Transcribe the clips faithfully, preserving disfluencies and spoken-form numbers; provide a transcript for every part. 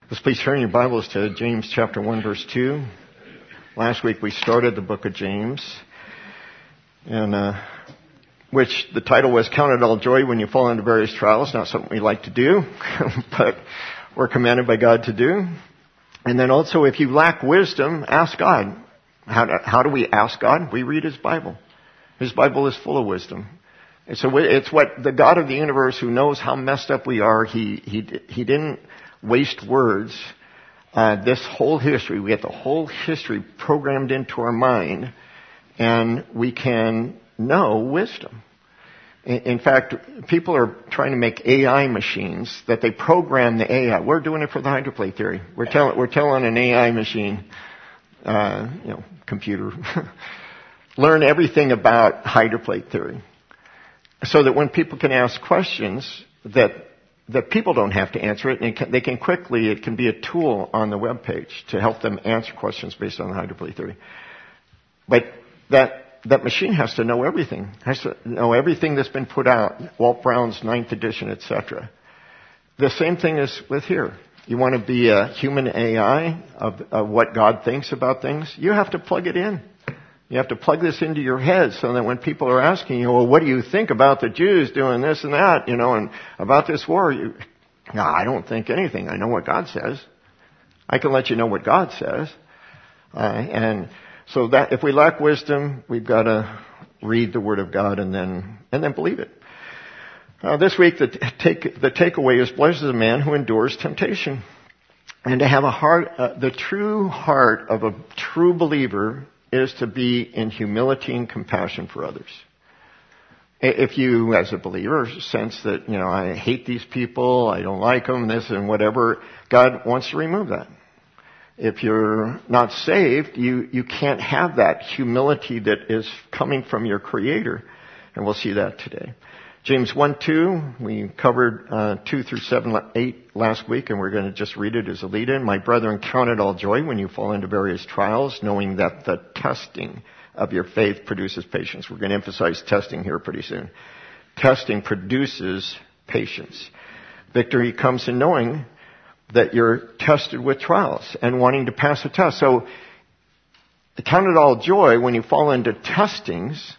Let's please turn your Bibles to James chapter one, verse two. Last week we started the book of James, and uh, which the title was Count It All Joy When You Fall Into Various Trials. Not something we like to do, but we're commanded by God to do. And then also, if you lack wisdom, ask God. How do, how do we ask God? We read His Bible. His Bible is full of wisdom. And so it's what the God of the universe, who knows how messed up we are, He He He didn't waste words. Uh, this whole history, we get the whole history programmed into our mind, and we can know wisdom. In, in fact, people are trying to make A I machines that they program the A I. We're doing it for the hydroplate theory. We're telling we're telling an A I machine, uh, you know, computer, learn everything about hydroplate theory, so that when people can ask questions that that people don't have to answer it, and it can, they can quickly, it can be a tool on the web page to help them answer questions based on the hydroplate theory. But that that machine has to know everything, has to know everything that's been put out, Walt Brown's ninth edition, et cetera. The same thing is with here. You want to be a human A I of, of what God thinks about things, you have to plug it in. You have to plug this into your head so that when people are asking you, well, what do you think about the Jews doing this and that, you know, and about this war? You, no, I don't think anything. I know what God says. I can let you know what God says. Uh, and so that if we lack wisdom, we've got to read the Word of God and then and then believe it. Uh, this week, the take the takeaway is blessed is the man who endures temptation, and to have a heart, uh, the true heart of a true believer is to be in humility and compassion for others. If you, as a believer, sense that, you know, I hate these people, I don't like them, this and whatever, God wants to remove that. If you're not saved, you, you can't have that humility that is coming from your Creator. And we'll see that today. James one two, we covered uh, two through seven, eight last week, and we're going to just read it as a lead-in. My brethren, count it all joy when you fall into various trials, knowing that the testing of your faith produces patience. We're going to emphasize testing here pretty soon. Testing produces patience. Victory comes in knowing that you're tested with trials and wanting to pass a test. So count it all joy when you fall into testings.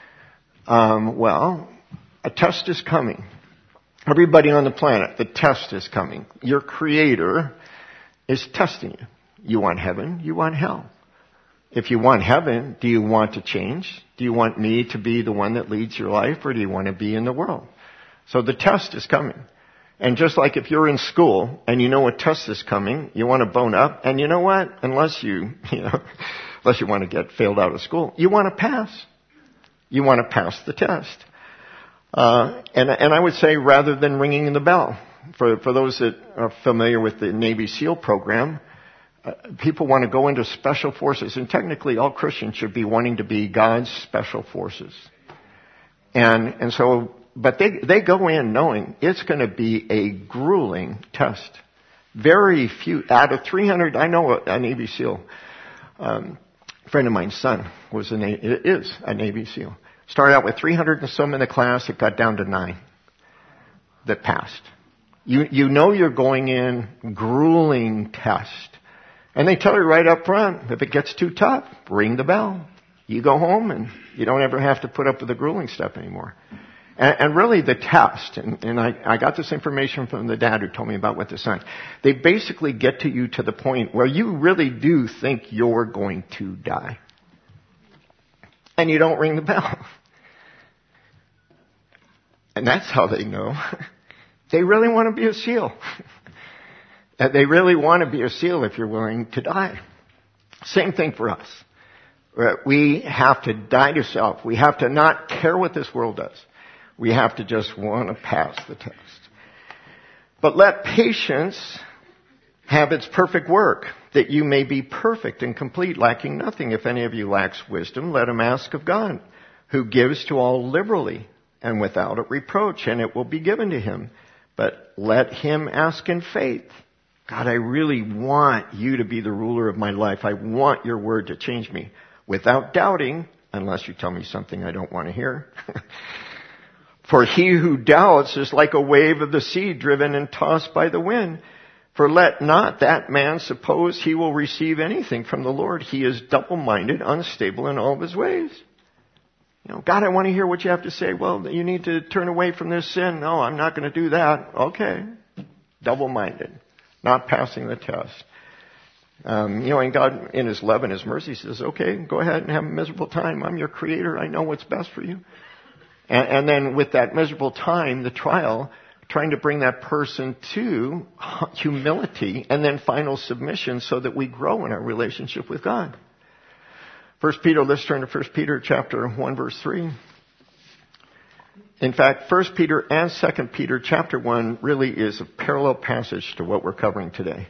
Um, well... A test is coming. Everybody on the planet, the test is coming. Your Creator is testing you. You want heaven, you want hell. If you want heaven, do you want to change? Do you want me to be the one that leads your life, or do you want to be in the world? So the test is coming. And just like if you're in school and you know a test is coming, you want to bone up, and you know what? Unless you, you know, unless you want to get failed out of school, you want to pass. You want to pass the test. Uh, and, and I would say rather than ringing the bell, for, for those that are familiar with the Navy SEAL program, uh, people want to go into special forces, and technically all Christians should be wanting to be God's special forces. And, and so, but they, they go in knowing it's going to be a grueling test. Very few, out of three hundred, I know a, a Navy SEAL, um, a friend of mine's son was a, is a Navy SEAL. Started out with three hundred and some in the class. It got down to nine that passed. You, you know you're going in grueling test. And they tell you right up front, if it gets too tough, ring the bell. You go home and you don't ever have to put up with the grueling stuff anymore. And, and really the test, and, and I, I got this information from the dad who told me about what the son, they basically get to you to the point where you really do think you're going to die. And you don't ring the bell. And that's how they know. They really want to be a SEAL. And they really want to be a SEAL if you're willing to die. Same thing for us. We have to die to self. We have to not care what this world does. We have to just want to pass the test. But let patience have its perfect work, that you may be perfect and complete, lacking nothing. If any of you lacks wisdom, let him ask of God, who gives to all liberally and without a reproach, and it will be given to him. But let him ask in faith. God, I really want you to be the ruler of my life. I want your word to change me, without doubting, unless you tell me something I don't want to hear. For he who doubts is like a wave of the sea driven and tossed by the wind. For let not that man suppose he will receive anything from the Lord. He is double-minded, unstable in all of his ways. You know, God, I want to hear what you have to say. Well, you need to turn away from this sin. No, I'm not going to do that. Okay. Double-minded. Not passing the test. Um, you know, and God, in His love and His mercy, says, okay, go ahead and have a miserable time. I'm your creator. I know what's best for you. And, and then with that miserable time, the trial, trying to bring that person to humility and then final submission so that we grow in our relationship with God. First Peter, let's turn to First Peter chapter one, verse three. In fact, First Peter and Second Peter chapter one really is a parallel passage to what we're covering today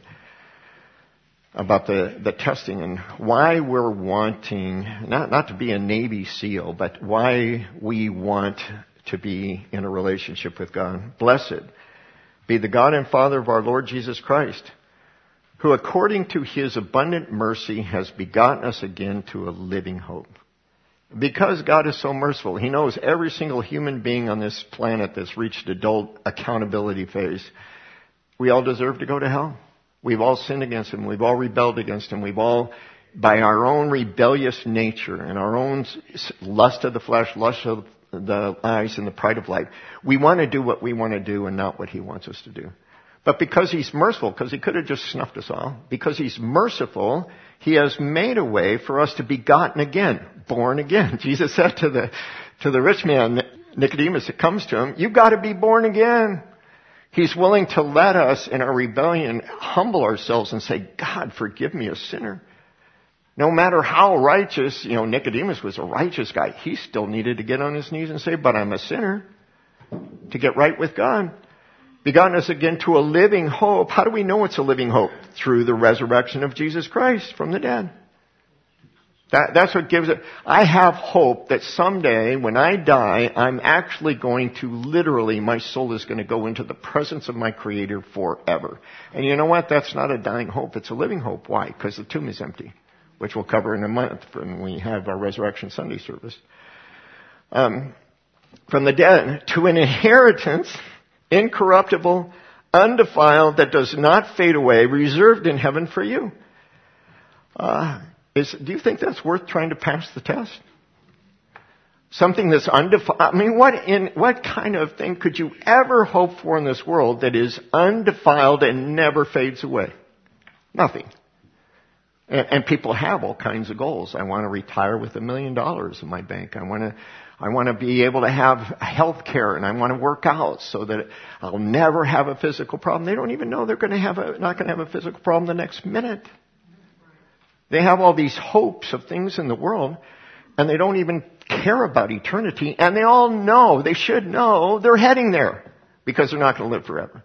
about the, the testing and why we're wanting, not, not to be a Navy SEAL, but why we want to be in a relationship with God. Blessed be the God and Father of our Lord Jesus Christ, who according to His abundant mercy has begotten us again to a living hope. Because God is so merciful, He knows every single human being on this planet that's reached adult accountability phase. We all deserve to go to hell. We've all sinned against Him. We've all rebelled against Him. We've all, by our own rebellious nature and our own lust of the flesh, lust of the eyes, and the pride of life, we want to do what we want to do and not what He wants us to do. But because He's merciful, because He could have just snuffed us all, because He's merciful, He has made a way for us to be begotten again, born again. Jesus said to the, to the rich man, Nicodemus, that comes to Him, you've got to be born again. He's willing to let us in our rebellion humble ourselves and say, God, forgive me, a sinner. No matter how righteous, you know, Nicodemus was a righteous guy. He still needed to get on his knees and say, but I'm a sinner, to get right with God. Begotten us again to a living hope. How do we know it's a living hope? Through the resurrection of Jesus Christ from the dead. That, that's what gives it. I have hope that someday when I die, I'm actually going to literally, my soul is going to go into the presence of my Creator forever. And you know what? That's not a dying hope. It's a living hope. Why? Because the tomb is empty, which we'll cover in a month when we have our Resurrection Sunday service. Um, from the dead to an inheritance, incorruptible, undefiled, that does not fade away, reserved in heaven for you. Uh, Is, do you think that's worth trying to pass the test? Something that's undefiled. I mean, what in, what kind of thing could you ever hope for in this world that is undefiled and never fades away? Nothing. And, and people have all kinds of goals. I want to retire with a million dollars in my bank. I want to, I want to be able to have health care, and I want to work out so that I'll never have a physical problem. They don't even know they're going to have a, not going to have a physical problem the next minute. They have all these hopes of things in the world, and they don't even care about eternity, and they all know, they should know, they're heading there, because they're not going to live forever.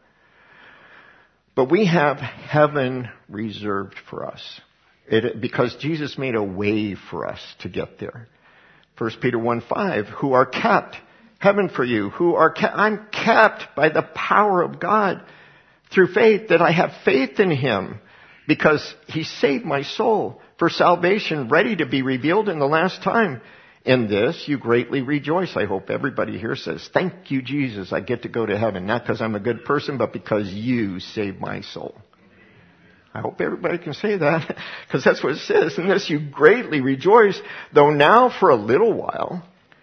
But we have heaven reserved for us, it, because Jesus made a way for us to get there. First Peter one five, who are kept, heaven for you, who are kept, I'm kept by the power of God through faith, that I have faith in Him, because He saved my soul for salvation ready to be revealed in the last time. In this you greatly rejoice. I hope everybody here says, thank you, Jesus, I get to go to heaven. Not because I'm a good person, but because you saved my soul. I hope everybody can say that, because that's what it says. In this you greatly rejoice, though now for a little while,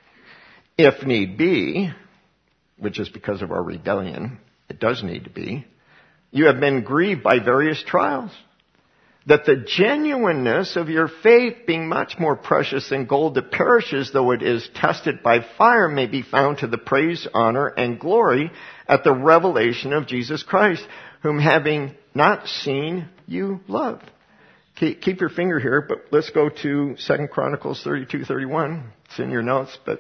if need be, which is because of our rebellion, it does need to be, you have been grieved by various trials, that the genuineness of your faith, being much more precious than gold that perishes, though it is tested by fire, may be found to the praise, honor, and glory at the revelation of Jesus Christ, whom having not seen, you love. Keep, keep your finger here, but let's go to Second Chronicles thirty-two thirty-one. It's in your notes, but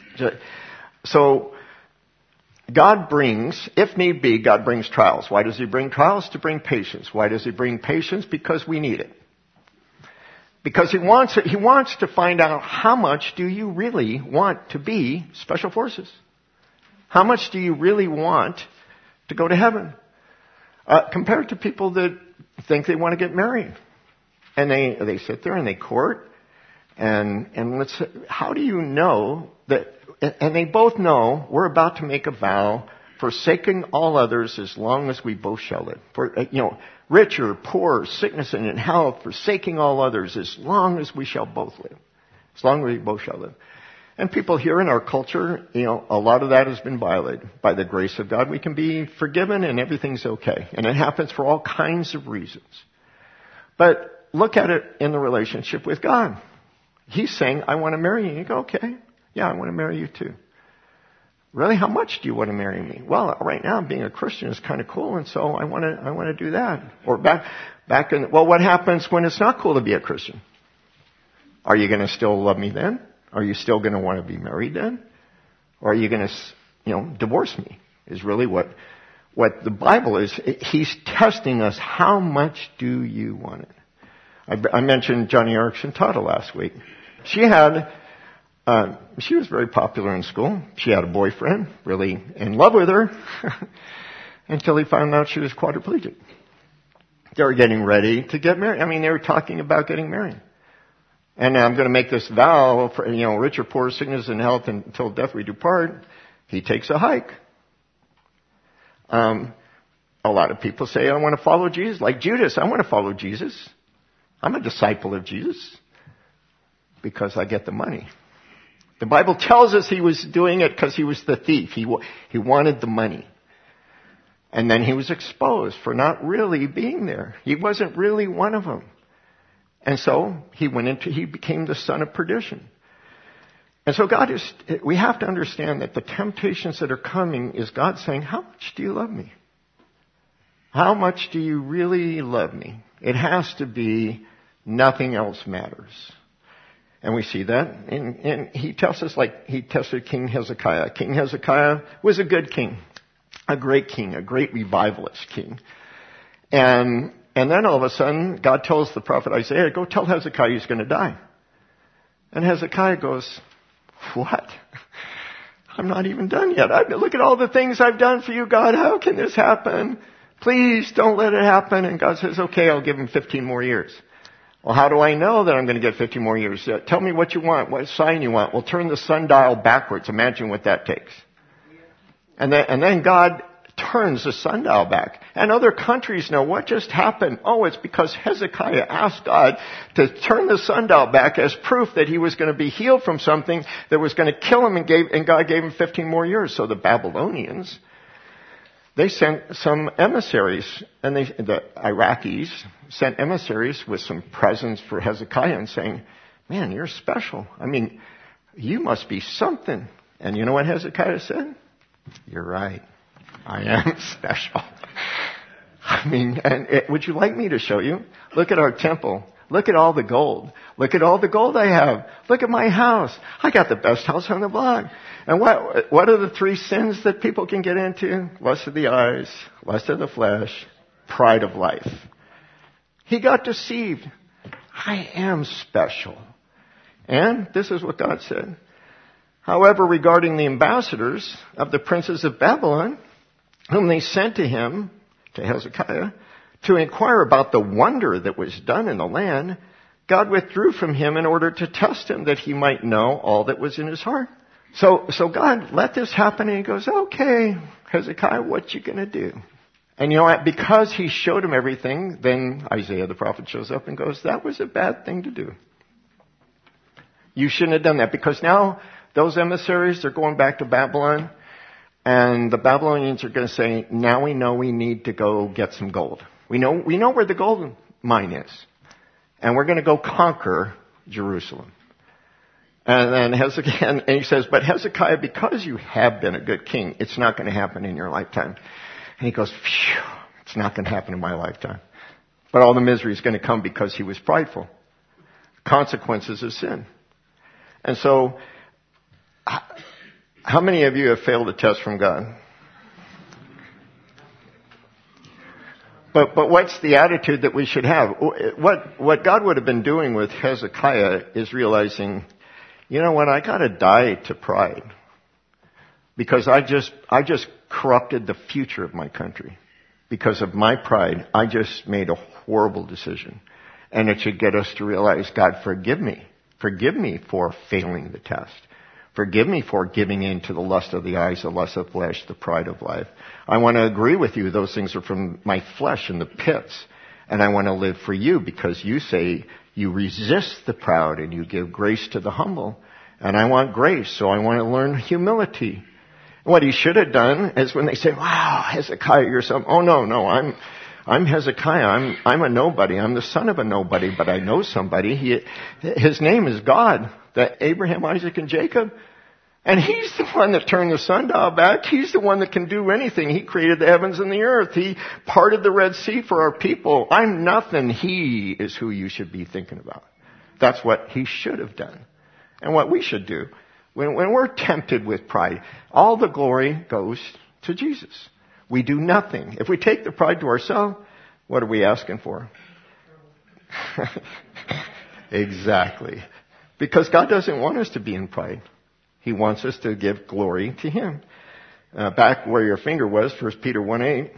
so God brings, if need be, God brings trials. Why does He bring trials? To bring patience. Why does He bring patience? Because we need it. Because He wants it, He wants to find out, how much do you really want to be Special Forces? How much do you really want to go to heaven? Uh, compared to people that think they want to get married. And they, they sit there and they court. And, and let's, how do you know that, and they both know we're about to make a vow forsaking all others as long as we both shall live. For, you know, rich or poor, sickness and in health, forsaking all others as long as we shall both live. As long as we both shall live. And people here in our culture, you know, a lot of that has been violated. By the grace of God, we can be forgiven and everything's okay. And it happens for all kinds of reasons. But look at it in the relationship with God. He's saying, I want to marry you. And you go, okay, yeah, I want to marry you too. Really? How much do you want to marry me? Well, right now being a Christian is kind of cool, and so I want to, I want to do that. Or back, back in, well, what happens when it's not cool to be a Christian? Are you going to still love me then? Are you still going to want to be married then? Or are you going to, you know, divorce me? Is really what, what the Bible is. He's testing us. How much do you want it? I, I mentioned Johnny Erickson Tata last week. She had, uh, she was very popular in school. She had a boyfriend, really in love with her, until he found out she was quadriplegic. They were getting ready to get married. I mean, they were talking about getting married. And I'm going to make this vow, for, you know, rich or poor, sickness and health, until death we do part. He takes a hike. Um, a lot of people say, I want to follow Jesus. Like Judas, I want to follow Jesus. I'm a disciple of Jesus because I get the money. The Bible tells us he was doing it because he was the thief. He, he wanted the money. And then he was exposed for not really being there. He wasn't really one of them. And so he went into, he became the son of perdition. And so God is, we have to understand that the temptations that are coming is God saying, how much do you love me? How much do you really love me? It has to be nothing else matters. And we see that. And, and he tells us like he tested King Hezekiah. King Hezekiah was a good king, a great king, a great revivalist king. And And then all of a sudden, God tells the prophet Isaiah, go tell Hezekiah he's going to die. And Hezekiah goes, what? I'm not even done yet. I, look at all the things I've done for you, God. How can this happen? Please don't let it happen. And God says, okay, I'll give him fifteen more years. Well, how do I know that I'm going to get fifteen more years? Uh, tell me what you want, what sign you want. Well, turn the sundial backwards. Imagine what that takes. And then, and then God turns the sundial back. And other countries know what just happened. Oh, it's because Hezekiah asked God to turn the sundial back as proof that he was going to be healed from something that was going to kill him, and gave, and God gave him fifteen more years. So the Babylonians, they sent some emissaries, and they, the Iraqis sent emissaries with some presents for Hezekiah and saying, man, you're special. I mean, you must be something. And you know what Hezekiah said? You're right. I am special. I mean, and it, would you like me to show you? Look at our temple. Look at all the gold. Look at all the gold I have. Look at my house. I got the best house on the block. And what, what are the three sins that people can get into? Lust of the eyes, lust of the flesh, pride of life. He got deceived. I am special. And this is what God said. However, regarding the ambassadors of the princes of Babylon, whom they sent to him, to Hezekiah, to inquire about the wonder that was done in the land, God withdrew from him in order to test him, that he might know all that was in his heart. So, so God let this happen, and he goes, okay, Hezekiah, what you gonna do? And you know what? Because he showed him everything, then Isaiah the prophet shows up and goes, that was a bad thing to do. You shouldn't have done that, because now those emissaries are going back to Babylon, and the Babylonians are going to say, now we know we need to go get some gold. We know, we know where the gold mine is. And we're going to go conquer Jerusalem. And then Hezekiah, and he says, but Hezekiah, because you have been a good king, it's not going to happen in your lifetime. And he goes, phew, it's not going to happen in my lifetime. But all the misery is going to come because he was prideful. Consequences of sin. And so, how many of you have failed a test from God? But, but what's the attitude that we should have? What, what God would have been doing with Hezekiah is realizing, you know what, I gotta die to pride. Because I just, I just corrupted the future of my country. Because of my pride, I just made a horrible decision. And it should get us to realize, God, forgive me. Forgive me for failing the test. Forgive me for giving in to the lust of the eyes, the lust of the flesh, the pride of life. I want to agree with you. Those things are from my flesh and the pits. And I want to live for you because you say you resist the proud and you give grace to the humble. And I want grace, so I want to learn humility. What he should have done is when they say, wow, Hezekiah, you're some, oh no, no, I'm, I'm Hezekiah. I'm, I'm a nobody. I'm the son of a nobody, but I know somebody. He, his name is God, that Abraham, Isaac, and Jacob. And he's the one that turned the sundial back. He's the one that can do anything. He created the heavens and the earth. He parted the Red Sea for our people. I'm nothing. He is who you should be thinking about. That's what he should have done. And what we should do. When, when we're tempted with pride, all the glory goes to Jesus. We do nothing. If we take the pride to ourselves, what are we asking for? Exactly. Because God doesn't want us to be in pride. He wants us to give glory to Him. Uh, back where your finger was, First Peter one eight.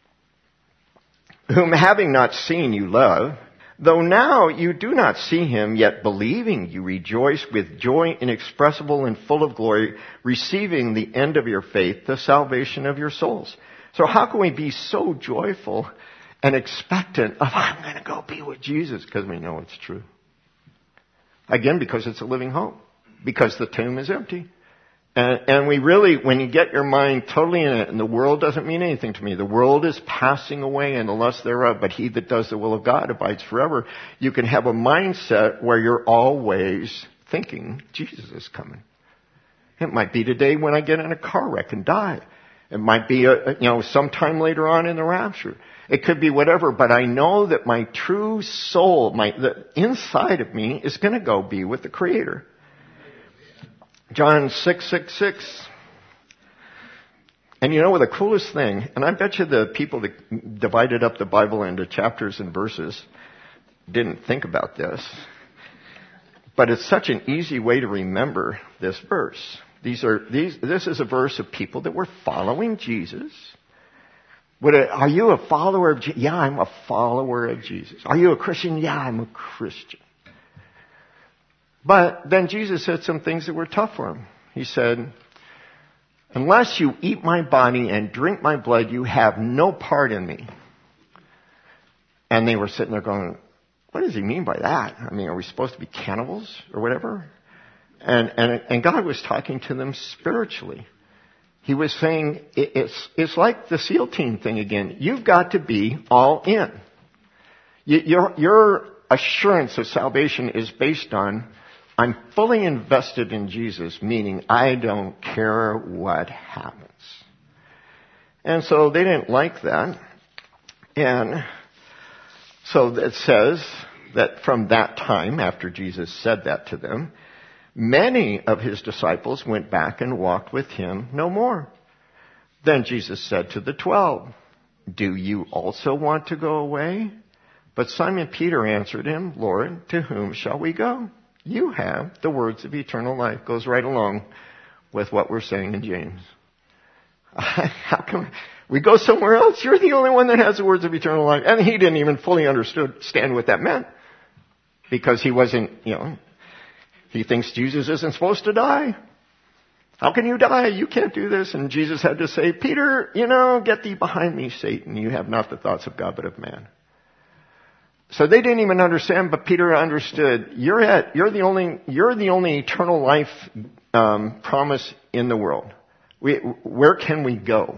Whom having not seen you love, though now you do not see Him, yet believing you rejoice with joy inexpressible and full of glory, receiving the end of your faith, the salvation of your souls. So how can we be so joyful and expectant of, I'm going to go be with Jesus? Because we know it's true. Again, because it's a living hope. Because the tomb is empty. And, and we really, when you get your mind totally in it, and the world doesn't mean anything to me. The world is passing away and the lust thereof, but he that does the will of God abides forever. You can have a mindset where you're always thinking, Jesus is coming. It might be today when I get in a car wreck and die. It might be, a, you know, sometime later on in the rapture. It could be whatever, but I know that my true soul, my, the inside of me is going to go be with the Creator. John six six six. And you know what the coolest thing, and I bet you the people that divided up the Bible into chapters and verses didn't think about this. But it's such an easy way to remember this verse. These are these. This is a verse of people that were following Jesus. Would it, are you a follower of Jesus? Yeah, I'm a follower of Jesus. Are you a Christian? Yeah, I'm a Christian. But then Jesus said some things that were tough for him. He said, unless you eat my body and drink my blood, you have no part in me. And they were sitting there going, what does he mean by that? I mean, are we supposed to be cannibals or whatever? And, and, and God was talking to them spiritually. He was saying, it's, it's like the SEAL team thing again. You've got to be all in. Your, your assurance of salvation is based on, I'm fully invested in Jesus, meaning I don't care what happens. And so they didn't like that. And so it says that from that time, after Jesus said that to them, many of his disciples went back and walked with him no more. Then Jesus said to the twelve, do you also want to go away? But Simon Peter answered him, Lord, to whom shall we go? You have the words of eternal life. Goes right along with what we're saying in James. How come we go somewhere else? You're the only one that has the words of eternal life. And he didn't even fully understand what that meant. Because he wasn't, you know, he thinks Jesus isn't supposed to die. How can you die? You can't do this. And Jesus had to say, Peter, you know, get thee behind me, Satan. You have not the thoughts of God, but of man. So they didn't even understand, but Peter understood. You're it. You're the only. You're the only eternal life um, promise in the world. We, where can we go?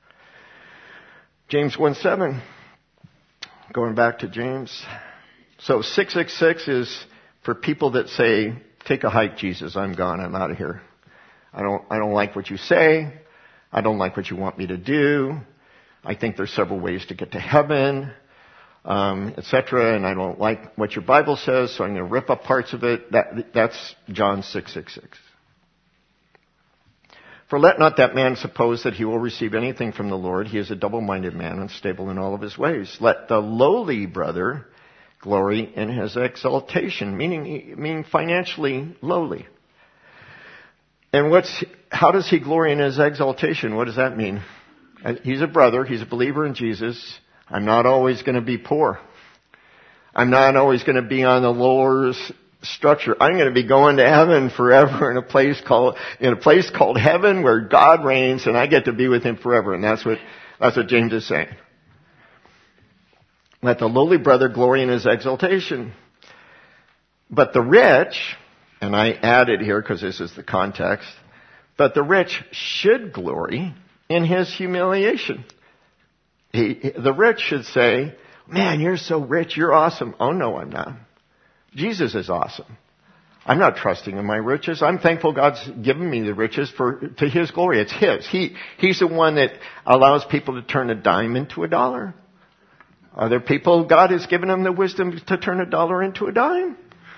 James one seven. Going back to James. So six six six is for people that say, "Take a hike, Jesus. I'm gone. I'm out of here. I don't. I don't like what you say. I don't like what you want me to do. I think there's several ways to get to heaven." Um, et cetera, and I don't like what your Bible says, so I'm going to rip up parts of it. That, that's John six six six. For let not that man suppose that he will receive anything from the Lord. He is a double-minded man, unstable in all of his ways. Let the lowly brother glory in his exaltation, meaning, meaning financially lowly. And what's, how does he glory in his exaltation? What does that mean? He's a brother. He's a believer in Jesus. I'm not always going to be poor. I'm not always going to be on the lower structure. I'm going to be going to heaven forever in a place called, in a place called heaven where God reigns and I get to be with him forever. And that's what, that's what James is saying. Let the lowly brother glory in his exaltation. But the rich, and I added here because this is the context, but the rich should glory in his humiliation. He, the rich should say, man, you're so rich, you're awesome. Oh no, I'm not. Jesus is awesome. I'm not trusting in my riches. I'm thankful God's given me the riches for, to his glory. It's his. He, he's the one that allows people to turn a dime into a dollar. Other people, God has given them the wisdom to turn a dollar into a dime.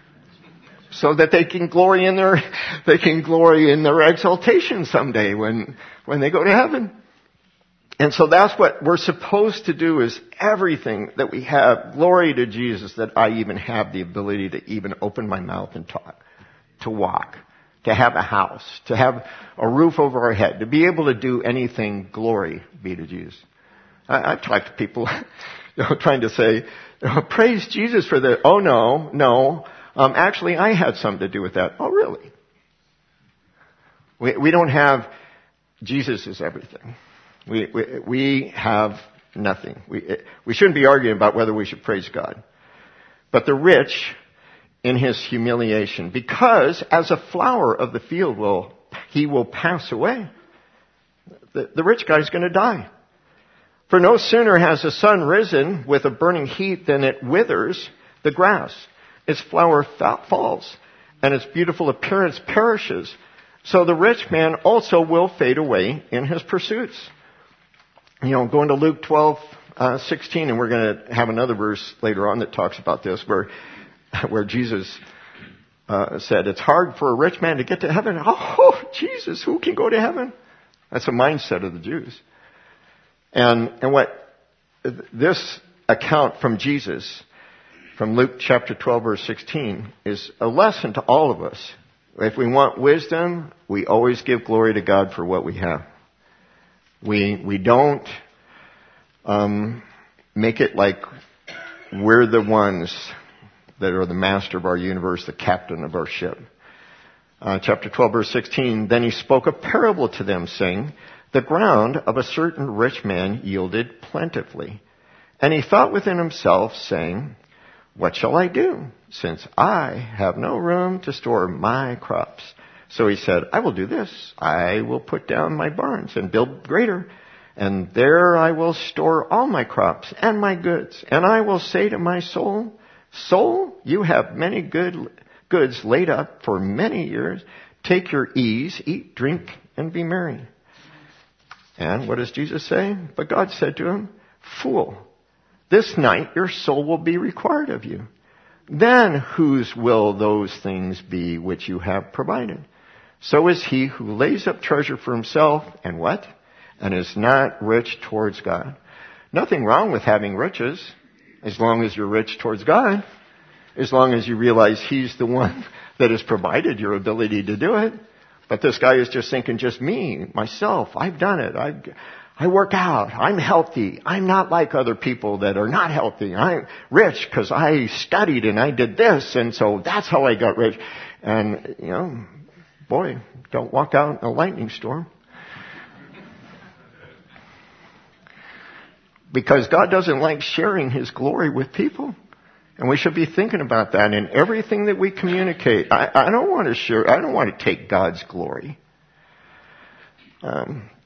So that they can glory in their, they can glory in their exaltation someday when, when they go to heaven. And so that's what we're supposed to do, is everything that we have, glory to Jesus, that I even have the ability to even open my mouth and talk, to walk, to have a house, to have a roof over our head, to be able to do anything, glory be to Jesus. I, I've talked to people, you know, trying to say, oh, praise Jesus for the, oh no, no, um, actually I had something to do with that. Oh really? We, we don't have, Jesus is everything. We, we, we have nothing. We, we shouldn't be arguing about whether we should praise God. But the rich in his humiliation, because as a flower of the field will, he will pass away. The, the rich guy's going to die. For no sooner has the sun risen with a burning heat than it withers the grass. Its flower falls and its beautiful appearance perishes. So the rich man also will fade away in his pursuits. You know, going to Luke twelve, uh, sixteen, and we're going to have another verse later on that talks about this, where, where Jesus, uh, said, it's hard for a rich man to get to heaven. Oh, Jesus, who can go to heaven? That's a mindset of the Jews. And, and what this account from Jesus, from Luke chapter twelve, verse sixteen, is a lesson to all of us. If we want wisdom, we always give glory to God for what we have. We we don't um, make it like we're the ones that are the master of our universe, the captain of our ship. Uh, chapter twelve, verse sixteen, then he spoke a parable to them, saying, the ground of a certain rich man yielded plentifully. And he thought within himself, saying, what shall I do, since I have no room to store my crops? So he said, I will do this. I will put down my barns and build greater, and there I will store all my crops and my goods. And I will say to my soul, soul, you have many good goods laid up for many years. Take your ease, eat, drink, and be merry. And what does Jesus say? But God said to him, fool, this night your soul will be required of you. Then whose will those things be which you have provided? So is he who lays up treasure for himself and what? And is not rich towards God. Nothing wrong with having riches, as long as you're rich towards God. As long as you realize he's the one that has provided your ability to do it. But this guy is just thinking, just me, myself, I've done it. I, I work out. I'm healthy. I'm not like other people that are not healthy. I'm rich because I studied and I did this, and so that's how I got rich. And, you know, boy, don't walk out in a lightning storm. Because God doesn't like sharing his glory with people. And we should be thinking about that in everything that we communicate. I, I don't want to share, I don't want to take God's glory. Um,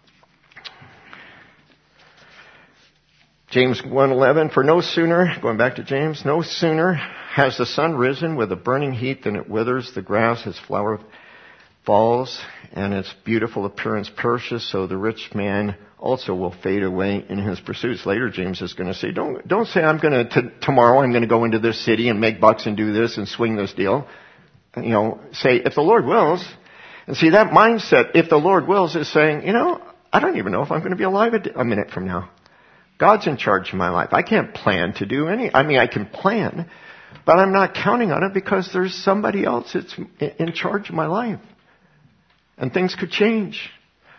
James one eleven, for no sooner, going back to James, no sooner has the sun risen with a burning heat than it withers the grass, its flower falls, and its beautiful appearance perishes, so the rich man also will fade away in his pursuits. Later, James is going to say, don't, don't say I'm going to, tomorrow I'm going to go into this city and make bucks and do this and swing this deal. You know, say, if the Lord wills. And see, that mindset, if the Lord wills, is saying, you know, I don't even know if I'm going to be alive a, a minute from now. God's in charge of my life. I can't plan to do any, I mean, I can plan, but I'm not counting on it because there's somebody else that's in charge of my life. And things could change.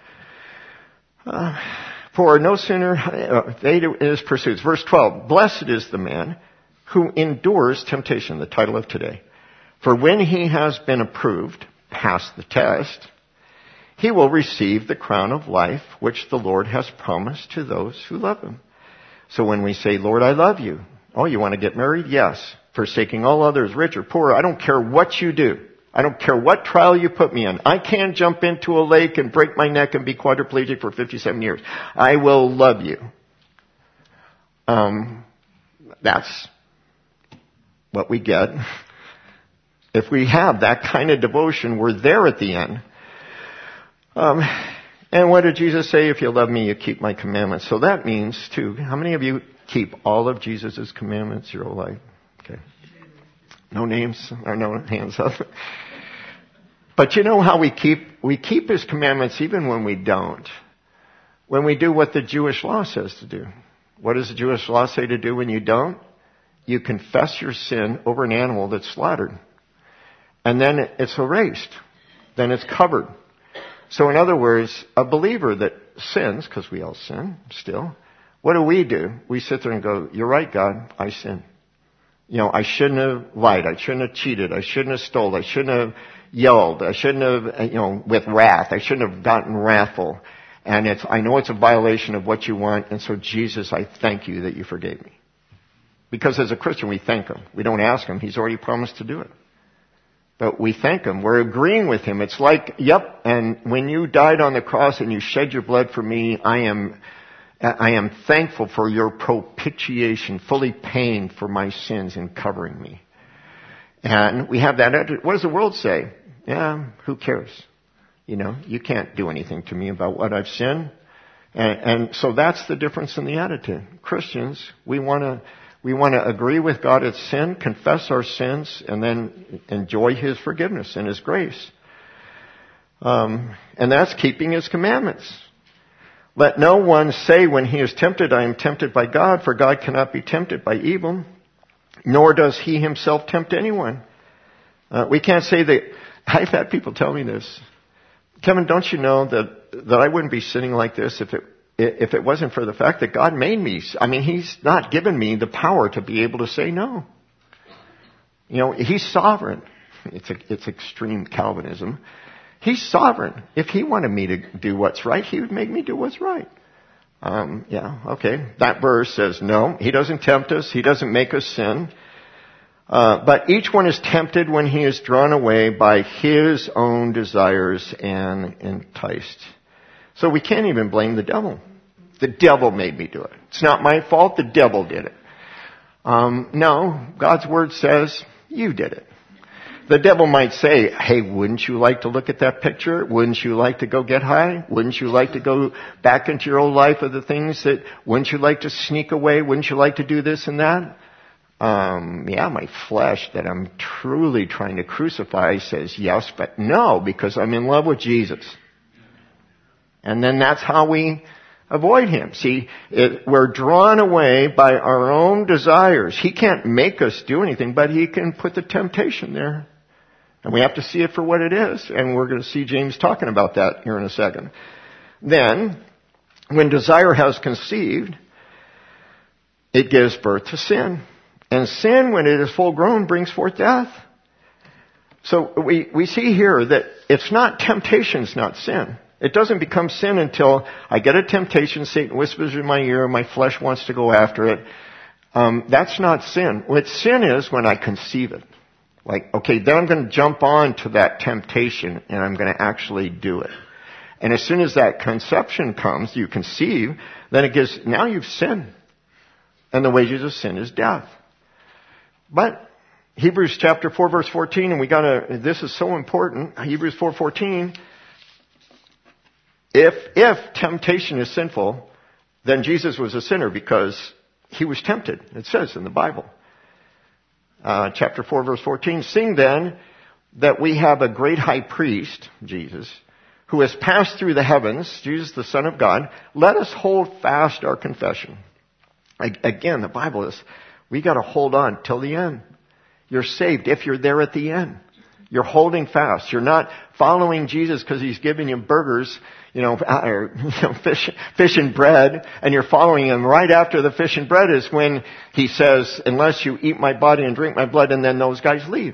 Uh, for no sooner uh, fade in his pursuits. Verse twelve, blessed is the man who endures temptation, the title of today. For when he has been approved, passed the test, he will receive the crown of life which the Lord has promised to those who love him. So when we say, Lord, I love you. Oh, you want to get married? Yes. Forsaking all others, rich or poor, I don't care what you do. I don't care what trial you put me in. I can't jump into a lake and break my neck and be quadriplegic for fifty-seven years. I will love you. Um, that's what we get. If we have that kind of devotion, we're there at the end. Um, and what did Jesus say? If you love me, you keep my commandments. So that means, too, how many of you keep all of Jesus' commandments your whole life? Okay. No names or no hands up. But you know how we keep, we keep his commandments even when we don't. When we do what the Jewish law says to do. What does the Jewish law say to do when you don't? You confess your sin over an animal that's slaughtered. And then it's erased. Then it's covered. So in other words, a believer that sins, because we all sin still, what do we do? We sit there and go, you're right, God, I sin. You know, I shouldn't have lied. I shouldn't have cheated. I shouldn't have stole. I shouldn't have yelled. I shouldn't have, you know, with wrath. I shouldn't have gotten wrathful. And it's, I know it's a violation of what you want. And so Jesus, I thank you that you forgave me. Because as a Christian, we thank him. We don't ask him. He's already promised to do it. But we thank him. We're agreeing with him. It's like, yep, and when you died on the cross and you shed your blood for me, I am, I am thankful for your propitiation, fully paying for my sins and covering me. And we have that. What does the world say? Yeah, who cares? You know, you can't do anything to me about what I've sinned. And, and so that's the difference in the attitude. Christians, we want to, we want to agree with God at sin, confess our sins, and then enjoy his forgiveness and his grace. Um, and that's keeping his commandments. Let no one say when he is tempted, I am tempted by God, for God cannot be tempted by evil, nor does he himself tempt anyone. Uh, we can't say that. I've had people tell me this. Kevin, don't you know that, that I wouldn't be sitting like this if it, if it wasn't for the fact that God made me? I mean, he's not given me the power to be able to say no. You know, he's sovereign. It's a, it's extreme Calvinism. He's sovereign. If he wanted me to do what's right, he would make me do what's right. Um, yeah, okay. That verse says no, he doesn't tempt us. He doesn't make us sin. Uh, but each one is tempted when he is drawn away by his own desires and enticed. So we can't even blame the devil. The devil made me do it. It's not my fault. The devil did it. Um, no, God's word says you did it. The devil might say, hey, wouldn't you like to look at that picture? Wouldn't you like to go get high? Wouldn't you like to go back into your old life of the things that, wouldn't you like to sneak away? Wouldn't you like to do this and that? Um, yeah, my flesh that I'm truly trying to crucify says yes, but no, because I'm in love with Jesus. And then that's how we avoid him. See, it, we're drawn away by our own desires. He can't make us do anything, but he can put the temptation there. And we have to see it for what it is. And we're going to see James talking about that here in a second. Then, when desire has conceived, it gives birth to sin. And sin, when it is full grown, brings forth death. So we, we see here that it's not temptation's not sin. It doesn't become sin until I get a temptation, Satan whispers in my ear, my flesh wants to go after it. Um, that's not sin. What sin is when I conceive it. Like, okay, then I'm going to jump on to that temptation and I'm going to actually do it. And as soon as that conception comes, you conceive, then it gives, now you've sinned. And the wages of sin is death. But Hebrews chapter four verse fourteen, and we gotta, this is so important, Hebrews four fourteen, if, if temptation is sinful, then Jesus was a sinner because he was tempted. It says in the Bible. Uh, chapter four verse fourteen, seeing then that we have a great high priest, Jesus, who has passed through the heavens, Jesus the Son of God, let us hold fast our confession. Again, the Bible is, we got to hold on till the end. You're saved if you're there at the end. You're holding fast. You're not following Jesus because he's giving you burgers, you know, or you know, fish, fish and bread, and you're following him. Right after the fish and bread is when he says, unless you eat my body and drink my blood, and then those guys leave.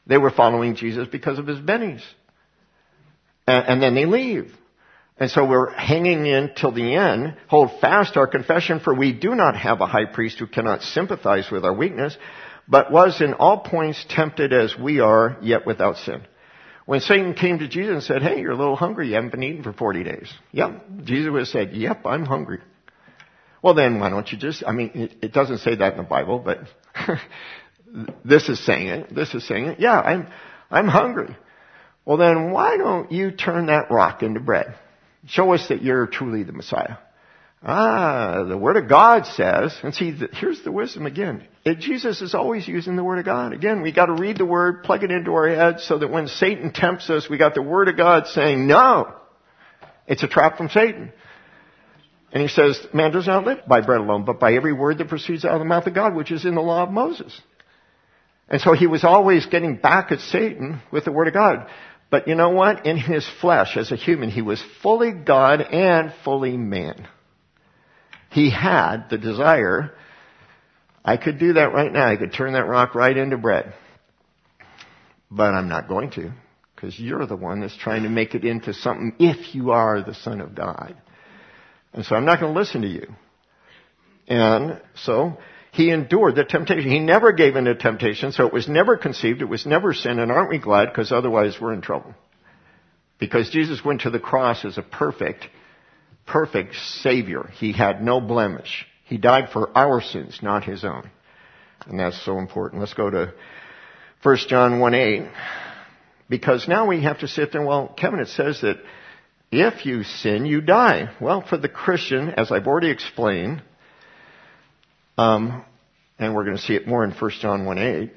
They were following Jesus because of his bennies. And, and then they leave. And so we're hanging in till the end. Hold fast our confession, for we do not have a high priest who cannot sympathize with our weakness, but was in all points tempted as we are, yet without sin. When Satan came to Jesus and said, hey, you're a little hungry. You haven't been eating for forty days. Yep. Jesus would have said, yep, I'm hungry. Well, then why don't you just, I mean, it, it doesn't say that in the Bible, but this is saying it. This is saying it. Yeah, I'm, I'm hungry. Well, then why don't you turn that rock into bread? Show us that you're truly the Messiah. Ah, the Word of God says, and see, here's the wisdom again. It, Jesus is always using the Word of God. Again, we got to read the Word, plug it into our heads, so that when Satan tempts us, we got the Word of God saying, no, it's a trap from Satan. And he says, man does not live by bread alone, but by every word that proceeds out of the mouth of God, which is in the law of Moses. And so he was always getting back at Satan with the Word of God. But you know what? In his flesh, as a human, he was fully God and fully man. He had the desire, I could do that right now. I could turn that rock right into bread. But I'm not going to, because you're the one that's trying to make it into something if you are the Son of God. And so I'm not going to listen to you. And so he endured the temptation. He never gave in to temptation, so it was never conceived. It was never sin. And aren't we glad? Because otherwise we're in trouble. Because Jesus went to the cross as a perfect, perfect Savior. He had no blemish. He died for our sins, not his own. And that's so important. Let's go to First John one eight. Because now we have to sit there, well, Kevin, it says that if you sin, you die. Well, for the Christian, as I've already explained, um, and we're going to see it more in First John one eight,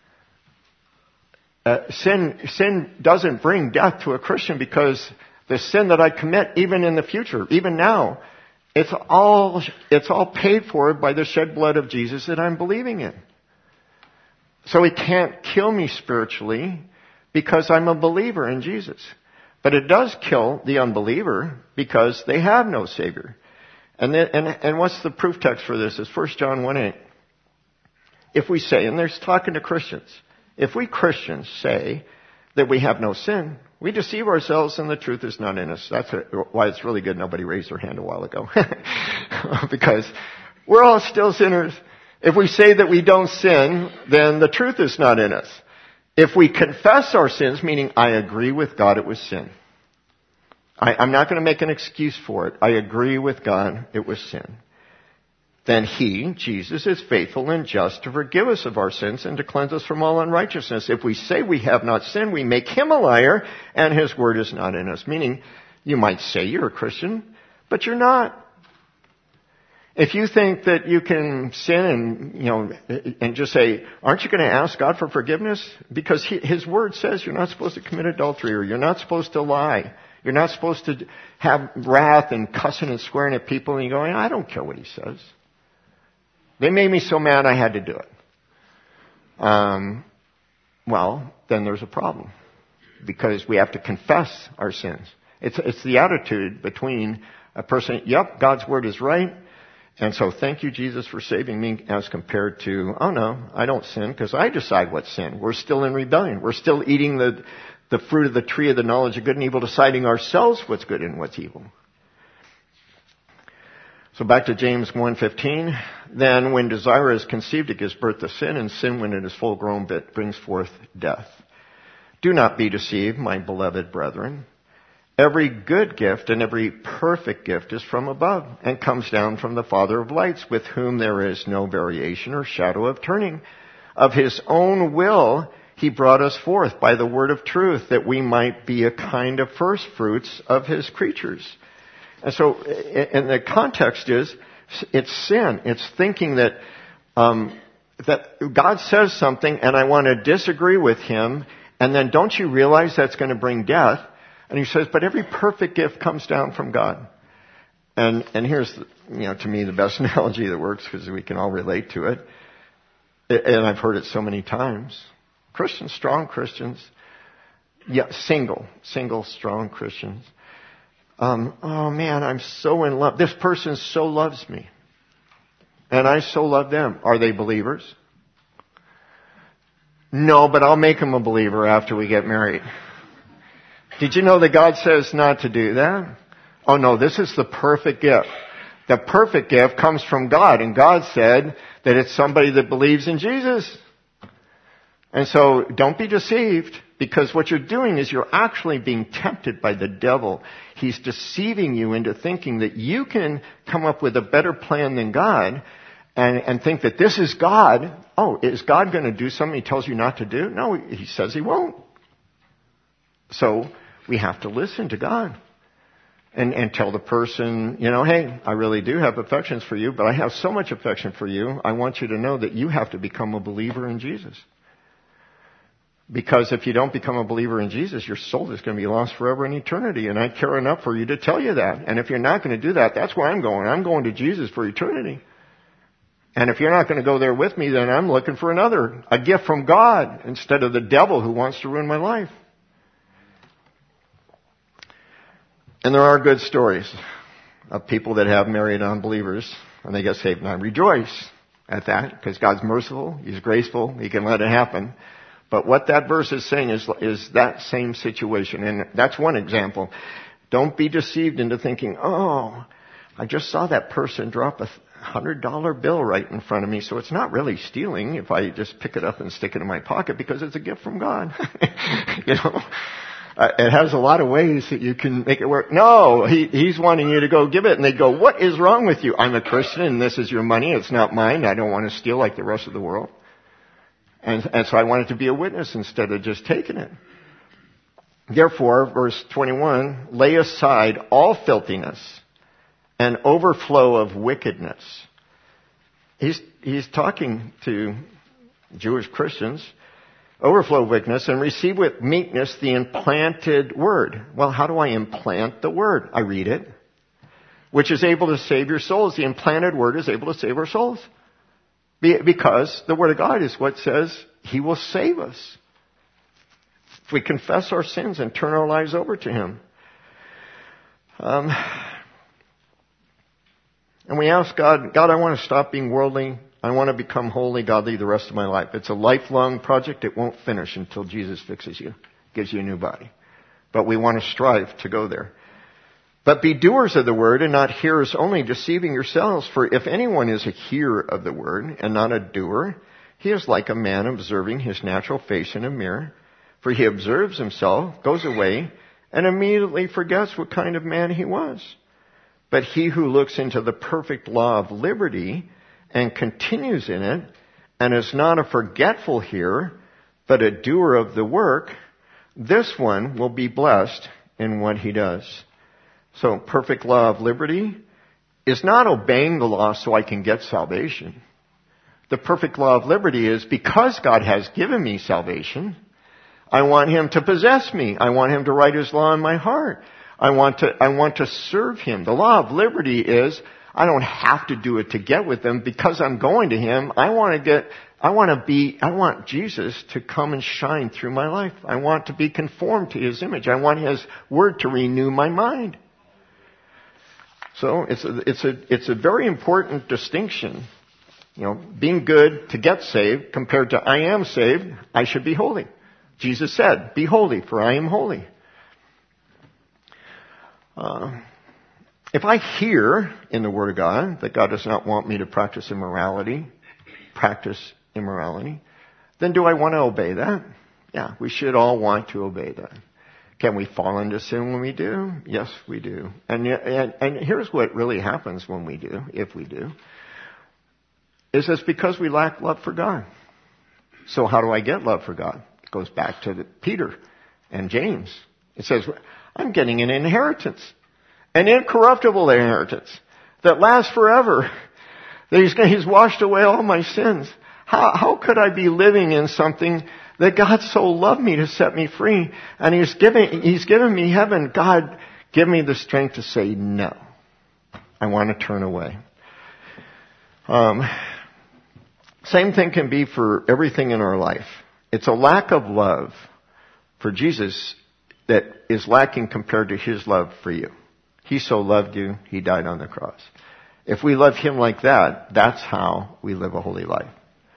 uh, sin, sin doesn't bring death to a Christian, because the sin that I commit, even in the future, even now, it's all, it's all paid for by the shed blood of Jesus that I'm believing in. So he can't kill me spiritually because I'm a believer in Jesus. But it does kill the unbeliever because they have no Savior. And then, and, and what's the proof text for this? It's First John one eight. If we say, and there's talking to Christians, if we Christians say that we have no sin, we deceive ourselves and the truth is not in us. That's why it's really good nobody raised their hand a while ago. Because we're all still sinners. If we say that we don't sin, then the truth is not in us. If we confess our sins, meaning I agree with God it was sin. I, I'm not going to make an excuse for it. I agree with God it was sin. Then he, Jesus, is faithful and just to forgive us of our sins and to cleanse us from all unrighteousness. If we say we have not sinned, we make him a liar and his word is not in us. Meaning, you might say you're a Christian, but you're not. If you think that you can sin and, you know, and just say, aren't you going to ask God for forgiveness? Because he, his word says you're not supposed to commit adultery, or you're not supposed to lie. You're not supposed to have wrath and cussing and swearing at people, and you're going, I don't care what he says. They made me so mad I had to do it. Um, well, then there's a problem. Because we have to confess our sins. It's, it's the attitude between a person, yep, God's word is right. And so thank you, Jesus, for saving me, as compared to, oh no, I don't sin because I decide what's sin. We're still in rebellion. We're still eating the, the fruit of the tree of the knowledge of good and evil, deciding ourselves what's good and what's evil. So back to James one fifteen. Then when desire is conceived, it gives birth to sin, and sin, when it is full grown, brings forth death. Do not be deceived, my beloved brethren. Every good gift and every perfect gift is from above and comes down from the Father of lights, with whom there is no variation or shadow of turning. Of his own will he brought us forth by the word of truth, that we might be a kind of first fruits of his creatures. And so, and the context is, it's sin. It's thinking that, um, that God says something and I want to disagree with him, and then don't you realize that's going to bring death? And he says, but every perfect gift comes down from God. And and here's, you know, to me the best analogy that works, because we can all relate to it. And I've heard it so many times. Christians, strong Christians, yeah, single, single, strong Christians. Um, oh man, I'm so in love. This person so loves me. And I so love them. Are they believers? No, but I'll make him a believer after we get married. Did you know that God says not to do that? Oh no, this is the perfect gift. The perfect gift comes from God, and God said that it's somebody that believes in Jesus. And so don't be deceived, because what you're doing is you're actually being tempted by the devil. He's deceiving you into thinking that you can come up with a better plan than God and, and think that this is God. Oh, is God going to do something he tells you not to do? No, he says he won't. So we have to listen to God. And, and tell the person, you know, hey, I really do have affections for you, but I have so much affection for you, I want you to know that you have to become a believer in Jesus. Because if you don't become a believer in Jesus, your soul is going to be lost forever in eternity. And I care enough for you to tell you that. And if you're not going to do that, that's where I'm going. I'm going to Jesus for eternity. And if you're not going to go there with me, then I'm looking for another, a gift from God instead of the devil who wants to ruin my life. And there are good stories of people that have married unbelievers and they get saved. And I rejoice at that because God's merciful. He's graceful. He can let it happen. But what that verse is saying is, is that same situation. And that's one example. Don't be deceived into thinking, oh, I just saw that person drop a hundred dollar bill right in front of me. So it's not really stealing if I just pick it up and stick it in my pocket because it's a gift from God. You know? Uh, it has a lot of ways that you can make it work. No, he, he's wanting you to go give it. And they go, what is wrong with you? I'm a Christian and this is your money. It's not mine. I don't want to steal like the rest of the world. And, and so I wanted to be a witness instead of just taking it. Therefore, verse twenty-one, lay aside all filthiness and overflow of wickedness. He's, he's talking to Jewish Christians. Overflow of wickedness, and receive with meekness the implanted word. Well, how do I implant the word? I read it, which is able to save your souls. The implanted word is able to save our souls. Because the word of God is what says he will save us. If we confess our sins and turn our lives over to him. Um, and we ask God, God, I want to stop being worldly. I want to become holy, godly the rest of my life. It's a lifelong project. It won't finish until Jesus fixes you, gives you a new body. But we want to strive to go there. But be doers of the word and not hearers only, deceiving yourselves. For if anyone is a hearer of the word and not a doer, he is like a man observing his natural face in a mirror. For he observes himself, goes away, and immediately forgets what kind of man he was. But he who looks into the perfect law of liberty and continues in it, and is not a forgetful hearer, but a doer of the work, this one will be blessed in what he does. So, perfect law of liberty is not obeying the law so I can get salvation. The perfect law of liberty is because God has given me salvation, I want him to possess me. I want him to write his law in my heart. I want to, I want to serve him. The law of liberty is I don't have to do it to get with him because I'm going to him. I want to get, I want to be, I want Jesus to come and shine through my life. I want to be conformed to his image. I want his word to renew my mind. So it's a, it's a, it's a very important distinction. You know, being good to get saved compared to I am saved, I should be holy. Jesus said, be holy for I am holy. Uh, If I hear in the Word of God that God does not want me to practice immorality, practice immorality, then do I want to obey that? Yeah, we should all want to obey that. Can we fall into sin when we do? Yes, we do. And, and, and here's what really happens when we do, if we do, is it's because we lack love for God. So how do I get love for God? It goes back to the, Peter and James. It says, I'm getting an inheritance. An incorruptible inheritance that lasts forever. That he's, he's washed away all my sins. How, how could I be living in something that God so loved me to set me free? And he's giving, he's given me heaven. God, give me the strength to say no. I want to turn away. Um, same thing can be for everything in our life. It's a lack of love for Jesus that is lacking compared to his love for you. He so loved you, he died on the cross. If we love him like that, that's how we live a holy life.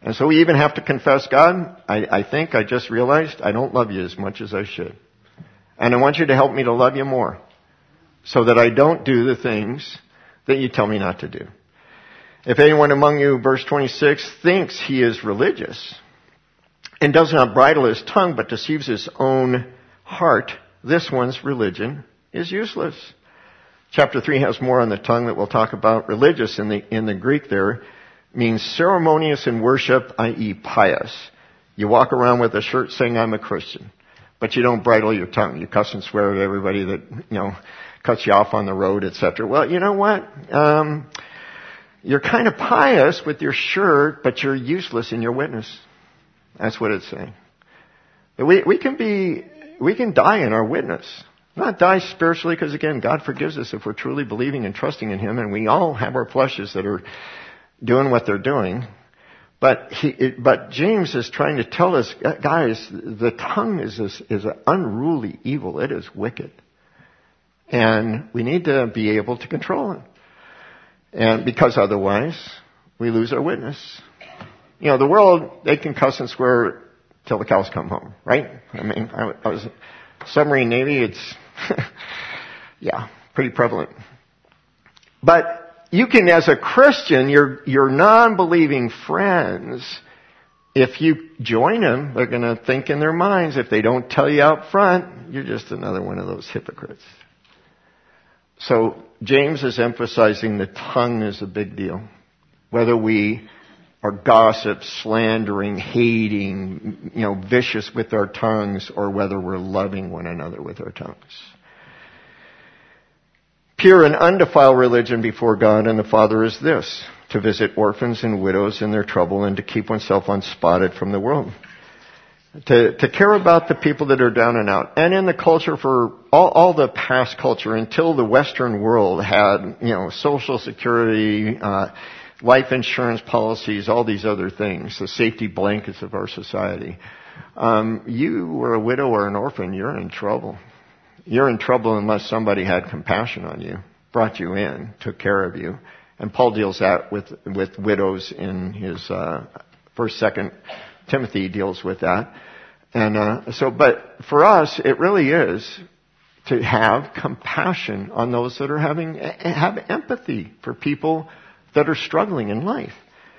And so we even have to confess, God, I, I think I just realized I don't love you as much as I should. And I want you to help me to love you more so that I don't do the things that you tell me not to do. If anyone among you, verse twenty-six, thinks he is religious and does not bridle his tongue but deceives his own heart, this one's religion is useless. Chapter three has more on the tongue that we'll talk about. Religious in the, in the Greek there means ceremonious in worship, that is pious. You walk around with a shirt saying, I'm a Christian, but you don't bridle your tongue. You cuss and swear at everybody that, you know, cuts you off on the road, et cetera. Well, you know what? Um, you're kind of pious with your shirt, but you're useless in your witness. That's what it's saying. We, we can be, we can die in our witness. Not die spiritually, because again, God forgives us if we're truly believing and trusting in Him, and we all have our fleshes that are doing what they're doing. But he, it, but James is trying to tell us, guys, the tongue is this, is an unruly evil. It is wicked. And we need to be able to control it. And because otherwise, we lose our witness. You know, the world, they can cuss and swear till the cows come home, right? I mean, I, I was submarine Navy, it's, yeah, pretty prevalent. But you can, as a Christian, your, your non-believing friends, if you join them, they're going to think in their minds, if they don't tell you out front, you're just another one of those hypocrites. So James is emphasizing the tongue is a big deal. Whether we are gossip, slandering, hating, you know, vicious with our tongues, or whether we're loving one another with our tongues. Pure and undefiled religion before God and the Father is this: to visit orphans and widows in their trouble and to keep oneself unspotted from the world. To, to care about the people that are down and out. And in the culture for all, all the past culture, until the Western world had, you know, Social Security, uh, life insurance policies, all these other things, the safety blankets of our society. Um, you were a widow or an orphan, you're in trouble. You're in trouble unless somebody had compassion on you, brought you in, took care of you. And Paul deals that with, with widows in his, uh, first, second Timothy deals with that. And, uh, so, but for us, it really is to have compassion on those that are having, have empathy for people that are struggling in life.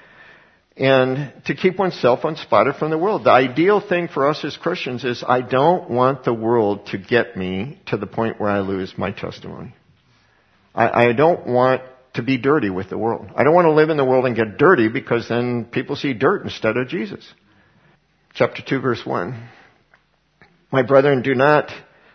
And to keep oneself unspotted from the world. The ideal thing for us as Christians is I don't want the world to get me to the point where I lose my testimony. I, I don't want to be dirty with the world. I don't want to live in the world and get dirty, because then people see dirt instead of Jesus. Chapter two, verse one. My brethren, do not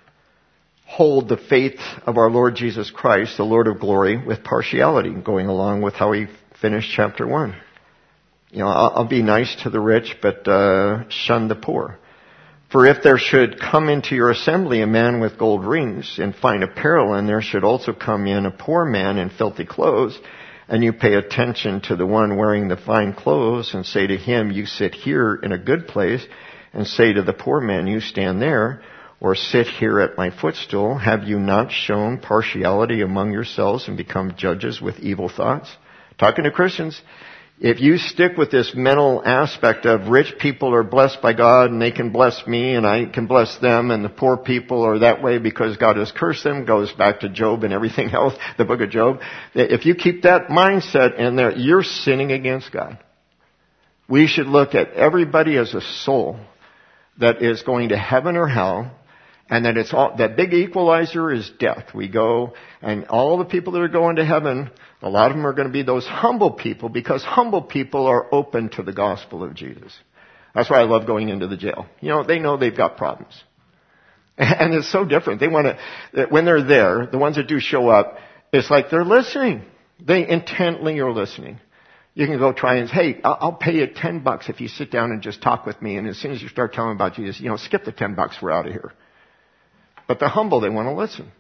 hold the faith of our Lord Jesus Christ, the Lord of glory, with partiality, going along with how he finished chapter one. You know, I'll, I'll be nice to the rich, but uh, shun the poor. For if there should come into your assembly a man with gold rings and fine apparel, and there should also come in a poor man in filthy clothes, and you pay attention to the one wearing the fine clothes, and say to him, you sit here in a good place, and say to the poor man, you stand there, or sit here at my footstool, have you not shown partiality among yourselves and become judges with evil thoughts? Talking to Christians, if you stick with this mental aspect of rich people are blessed by God and they can bless me and I can bless them, and the poor people are that way because God has cursed them, goes back to Job and everything else, the book of Job. If you keep that mindset in there, you're sinning against God. We should look at everybody as a soul that is going to heaven or hell, and that it's all, that big equalizer is death. We go, and all the people that are going to heaven, a lot of them are going to be those humble people, because humble people are open to the gospel of Jesus. That's why I love going into the jail. You know, they know they've got problems. And it's so different. They want to, when they're there, the ones that do show up, it's like they're listening. They intently are listening. You can go try and say, hey, I'll pay you ten bucks if you sit down and just talk with me. And as soon as you start telling about Jesus, you know, skip the ten bucks, we're out of here. But they're humble. They want to listen.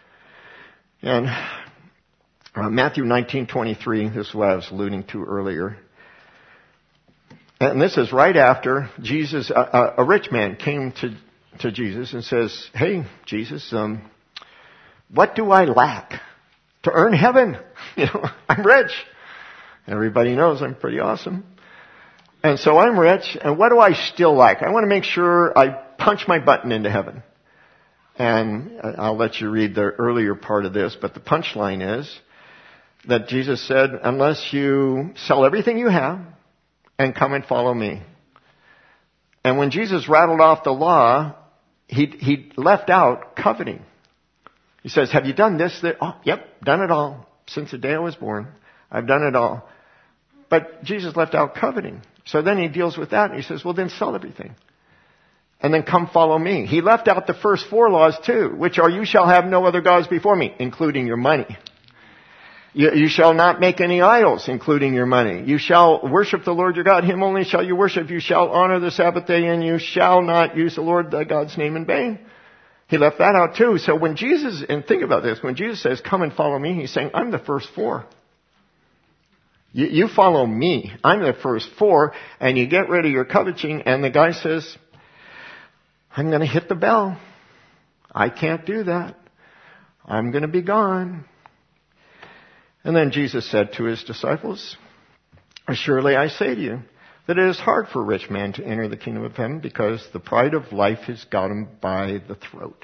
And uh, Matthew nineteen twenty-three, this is what I was alluding to earlier. And this is right after Jesus, uh, a rich man came to, to Jesus and says, hey, Jesus, um, what do I lack to earn heaven? You know, I'm rich. Everybody knows I'm pretty awesome. And so I'm rich, and what do I still like? I want to make sure I punch my button into heaven. And I'll let you read the earlier part of this, but the punchline is that Jesus said, unless you sell everything you have and come and follow me. And when Jesus rattled off the law, he, he left out coveting. He says, have you done this? That? Oh, yep, done it all. Since the day I was born, I've done it all. But Jesus left out coveting. So then he deals with that and he says, well then sell everything. And then come follow me. He left out the first four laws too, which are you shall have no other gods before me, including your money. You, you shall not make any idols, including your money. You shall worship the Lord your God. Him only shall you worship. You shall honor the Sabbath day and you shall not use the Lord thy God's name in vain. He left that out too. So when Jesus, and think about this, when Jesus says come and follow me, he's saying I'm the first four. You, you follow me. I'm the first four, and you get rid of your coveting, and the guy says, I'm going to hit the bell. I can't do that. I'm going to be gone. And then Jesus said to his disciples, surely I say to you that it is hard for a rich man to enter the kingdom of heaven because the pride of life has got him by the throat.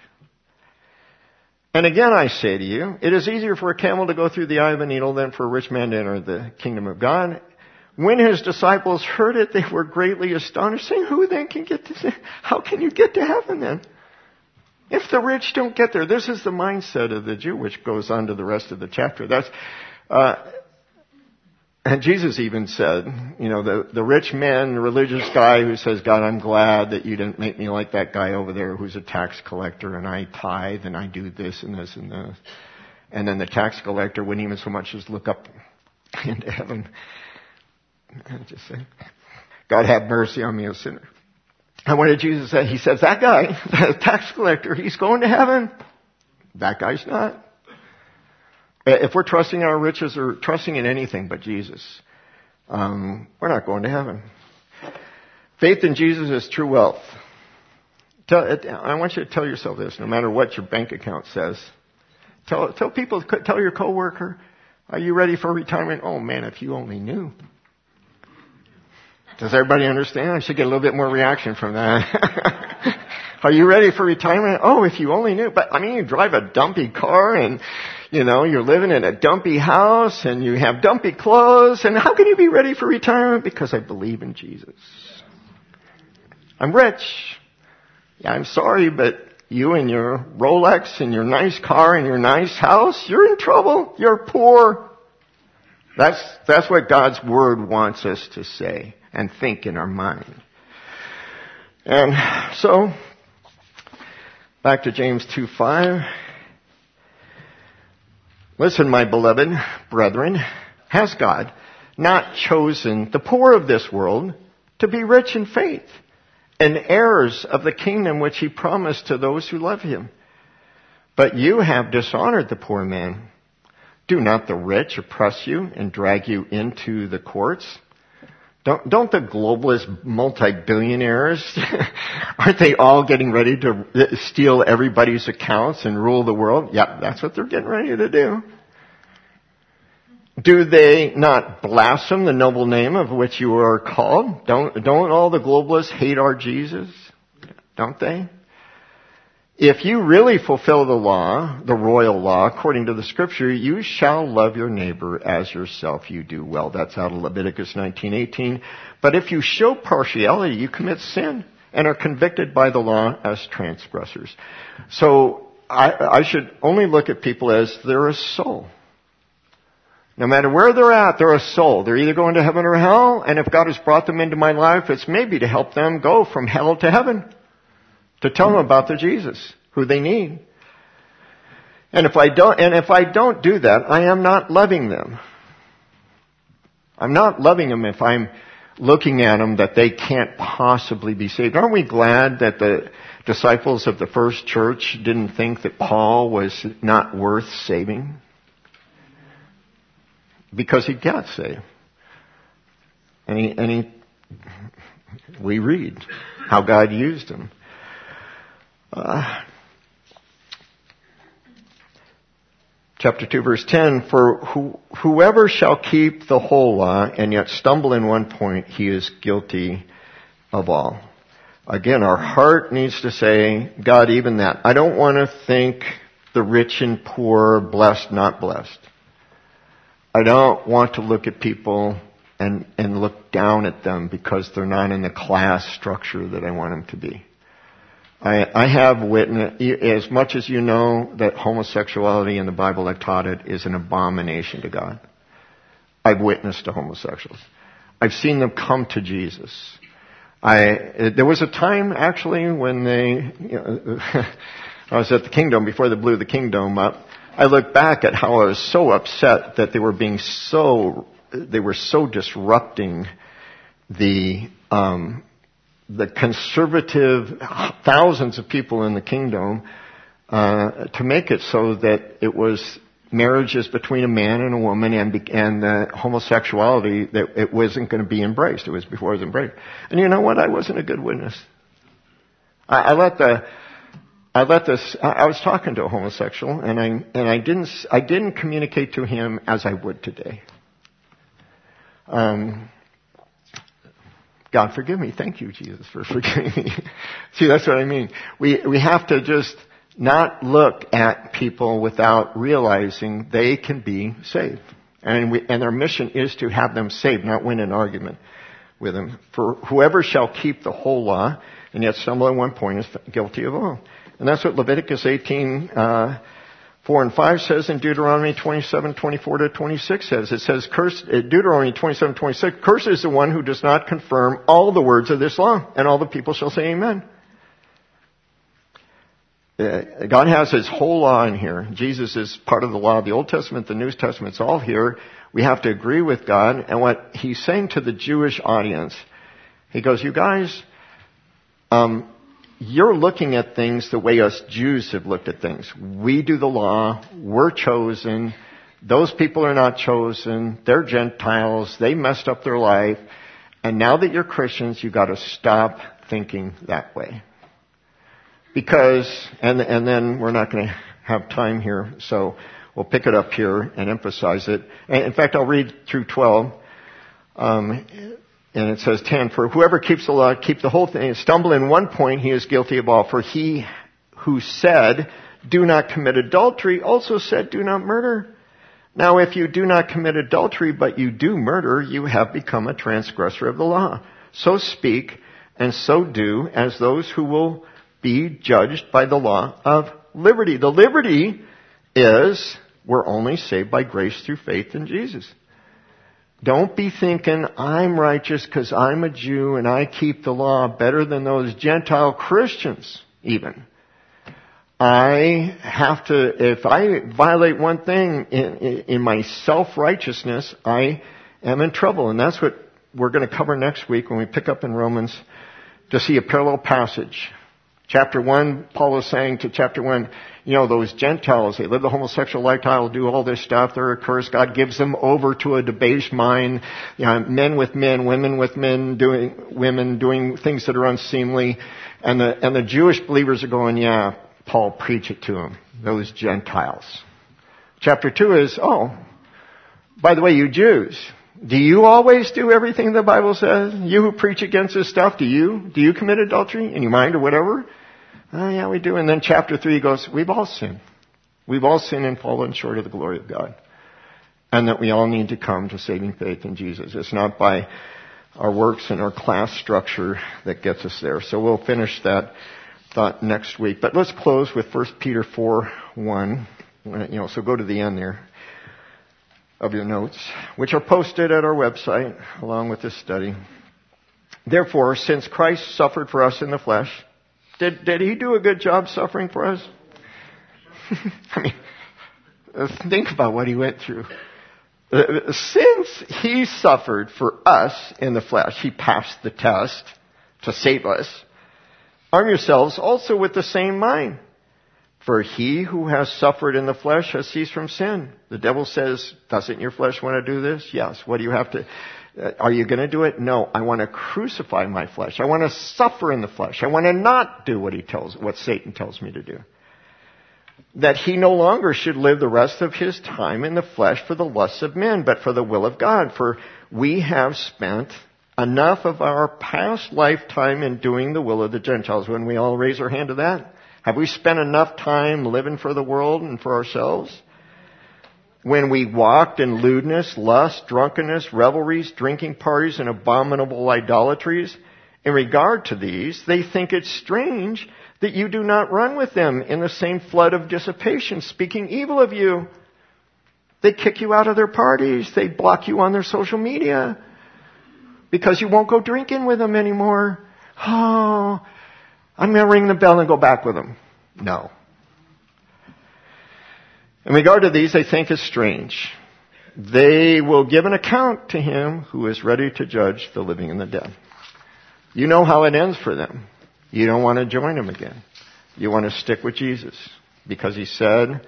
And again I say to you, it is easier for a camel to go through the eye of a needle than for a rich man to enter the kingdom of God. When his disciples heard it, they were greatly astonished, saying, who then can get to, how can you get to heaven then? If the rich don't get there, this is the mindset of the Jew, which goes on to the rest of the chapter. That's, uh, and Jesus even said, you know, the, the rich man, the religious guy who says, God, I'm glad that you didn't make me like that guy over there who's a tax collector and I tithe and I do this and this and this. And then the tax collector wouldn't even so much as look up into heaven and just say, God have mercy on me, a sinner. And what did Jesus say? He says, that guy, the tax collector, he's going to heaven. That guy's not. If we're trusting our riches or trusting in anything but Jesus, um, we're not going to heaven. Faith in Jesus is true wealth. Tell, I want you to tell yourself this, no matter what your bank account says. Tell, tell people, tell your coworker, are you ready for retirement? Oh man, if you only knew. Does everybody understand? I should get a little bit more reaction from that. Are you ready for retirement? Oh, if you only knew. But I mean, you drive a dumpy car and, you know, you're living in a dumpy house and you have dumpy clothes. And how can you be ready for retirement? Because I believe in Jesus. I'm rich. Yeah, I'm sorry, but you and your Rolex and your nice car and your nice house, you're in trouble. You're poor. That's, that's what God's Word wants us to say and think in our mind. And so, back to James two five. Listen, my beloved brethren, has God not chosen the poor of this world to be rich in faith and heirs of the kingdom which he promised to those who love him? But you have dishonored the poor man. Do not the rich oppress you and drag you into the courts? Don't, don't the globalist multi-billionaires, aren't they all getting ready to steal everybody's accounts and rule the world? Yeah, that's what they're getting ready to do. Do they not blaspheme the noble name of which you are called? Don't, don't all the globalists hate our Jesus? Don't they? If you really fulfill the law, the royal law, according to the scripture, you shall love your neighbor as yourself. You do well. That's out of Leviticus nineteen eighteen. But if you show partiality, you commit sin and are convicted by the law as transgressors. So I, I should only look at people as they're a soul. No matter where they're at, they're a soul. They're either going to heaven or hell. And if God has brought them into my life, it's maybe to help them go from hell to heaven. To tell them about the Jesus who they need. And if I don't, and if I don't do that, I am not loving them. I'm not loving them if I'm looking at them that they can't possibly be saved. Aren't we glad that the disciples of the first church didn't think that Paul was not worth saving? Because he got saved. And he, and he, we read how God used him. Uh, Chapter two, verse ten, for who, whoever shall keep the whole law and yet stumble in one point, he is guilty of all. Again, our heart needs to say, God, even that. I don't want to think the rich and poor, blessed, not blessed. I don't want to look at people and, and look down at them because they're not in the class structure that I want them to be. I, I have witnessed, as much as you know that homosexuality in the Bible, I've taught it, is an abomination to God. I've witnessed to homosexuals. I've seen them come to Jesus. I, there was a time actually when they, you know, I was at the Kingdom before they blew the Kingdom up. I look back at how I was so upset that they were being so, they were so disrupting the, um, the conservative thousands of people in the Kingdom, uh, to make it so that it was marriages between a man and a woman and, and uh, homosexuality, that it wasn't going to be embraced. It was before it was embraced. And you know what? I wasn't a good witness. I, I let the, I let this, I, I was talking to a homosexual and I, and I didn't, I didn't communicate to him as I would today. Um, God forgive me. Thank you, Jesus, for forgiving me. See, that's what I mean. We, we have to just not look at people without realizing they can be saved. And we, and our mission is to have them saved, not win an argument with them. For whoever shall keep the whole law and yet stumble at one point is guilty of all. And that's what Leviticus eighteen, uh, four and five says, and Deuteronomy twenty-seven, twenty-four to twenty-six says. It says, curse, uh, Deuteronomy twenty-seven, twenty-six, cursed is the one who does not confirm all the words of this law. And all the people shall say amen. Uh, God has His whole law in here. Jesus is part of the law of the Old Testament, the New Testament, it's all here. We have to agree with God. And what He's saying to the Jewish audience, He goes, you guys, um, you're looking at things the way us Jews have looked at things. We do the law. We're chosen. Those people are not chosen. They're Gentiles. They messed up their life. And now that you're Christians, you've got to stop thinking that way. Because, and, and then we're not going to have time here, so we'll pick it up here and emphasize it. And in fact, I'll read through twelve. Um, And it says ten, for whoever keeps the law, keep the whole thing, stumble in one point, he is guilty of all. For he who said, do not commit adultery, also said, do not murder. Now if you do not commit adultery, but you do murder, you have become a transgressor of the law. So speak and so do as those who will be judged by the law of liberty. The liberty is we're only saved by grace through faith in Jesus. Don't be thinking, I'm righteous because I'm a Jew and I keep the law better than those Gentile Christians even. I have to, if I violate one thing in, in, in my self-righteousness, I am in trouble. And that's what we're going to cover next week when we pick up in Romans to see a parallel passage. Chapter one, Paul is saying to chapter one, you know, those Gentiles, they live the homosexual lifestyle, do all this stuff, they're accursed. God gives them over to a debased mind. You know, men with men, women with men, doing, women doing things that are unseemly. And the, and the Jewish believers are going, yeah, Paul, preach it to them. Those Gentiles. Chapter two is, oh, by the way, you Jews, do you always do everything the Bible says? You who preach against this stuff, do you? Do you commit adultery in your mind or whatever? Oh, yeah, we do. And then chapter three goes, we've all sinned. We've all sinned and fallen short of the glory of God. And that we all need to come to saving faith in Jesus. It's not by our works and our class structure that gets us there. So we'll finish that thought next week. But let's close with First Peter four one. You know, so go to the end there of your notes, which are posted at our website along with this study. Therefore, since Christ suffered for us in the flesh, Did, did he do a good job suffering for us? I mean, think about what he went through. Since he suffered for us in the flesh, he passed the test to save us. Arm yourselves also with the same mind. For he who has suffered in the flesh has ceased from sin. The devil says, doesn't your flesh want to do this? Yes. What do you have to... Are you going to do it? No. I want to crucify my flesh. I want to suffer in the flesh. I want to not do what he tells, what Satan tells me to do. that he no longer should live the rest of his time in the flesh for the lusts of men, but for the will of God. For we have spent enough of our past lifetime in doing the will of the Gentiles. When we all raise our hand to that, have we spent enough time living for the world and for ourselves? When we walked in lewdness, lust, drunkenness, revelries, drinking parties, and abominable idolatries, in regard to these, they think it strange that you do not run with them in the same flood of dissipation, speaking evil of you. They kick you out of their parties. They block you on their social media because you won't go drinking with them anymore. Oh, I'm going to ring the bell and go back with them. No. In regard to these, they think it's strange. They will give an account to him who is ready to judge the living and the dead. You know how it ends for them. You don't want to join him again. You want to stick with Jesus because he said,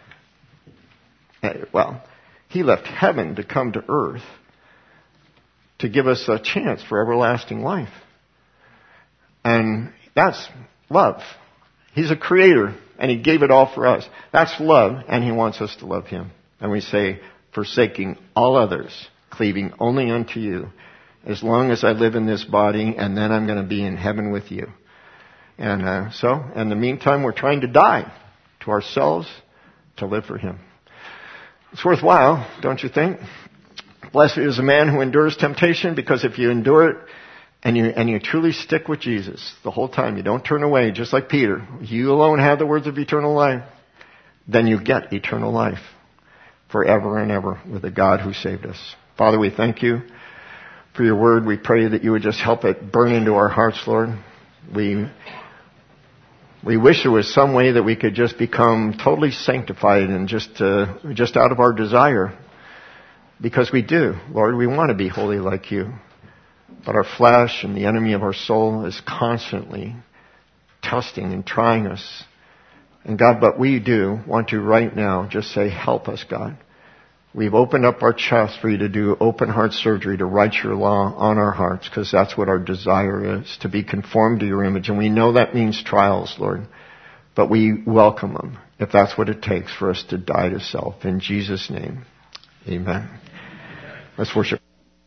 well, he left heaven to come to earth to give us a chance for everlasting life. And that's love. He's a creator and he gave it all for us. That's love, and he wants us to love him. And we say, forsaking all others, cleaving only unto you, as long as I live in this body, and then I'm going to be in heaven with you. And uh, so, in the meantime, we're trying to die to ourselves to live for him. It's worthwhile, don't you think? Blessed is the man who endures temptation, because if you endure it and you and you truly stick with Jesus the whole time, you don't turn away, just like Peter, you alone have the words of eternal life, then you get eternal life forever and ever with the God who saved us. Father, we thank you for your word. We pray that you would just help it burn into our hearts, Lord. We we wish there was some way that we could just become totally sanctified and just uh, just out of our desire. Because we do, Lord, we want to be holy like you. But our flesh and the enemy of our soul is constantly testing and trying us. And God, but we do want to right now just say, help us, God. We've opened up our chest for you to do open heart surgery to write your law on our hearts, because that's what our desire is, to be conformed to your image. And we know that means trials, Lord. But we welcome them if that's what it takes for us to die to self. In Jesus' name, amen. Let's worship.